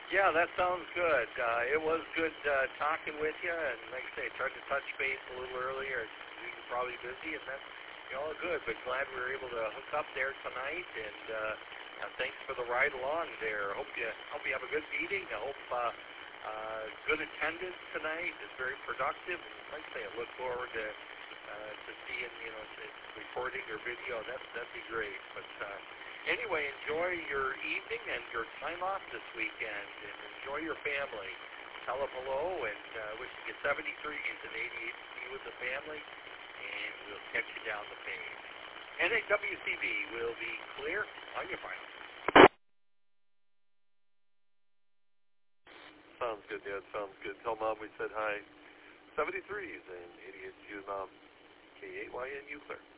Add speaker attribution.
Speaker 1: Yeah, that sounds good. It was good talking with you, and like I say, I tried to touch base a little earlier. You were probably busy, and that's all good. But glad we were able to hook up there tonight, and thanks for the ride along there. Hope you have a good meeting. I hope good attendance tonight. It's very productive. And like I say, I look forward to seeing to recording your video. That'd be great. But anyway, enjoy your evening and your time off this weekend, and enjoy your family. Tell them hello, and wishing you 73s and 88 to you with the family, and we'll catch you down the page. NAWCB will be clear on your final.
Speaker 2: Sounds good, Dad. Sounds good. Tell Mom we said hi. 73s and 88 to you, Mom. KAYNU clear.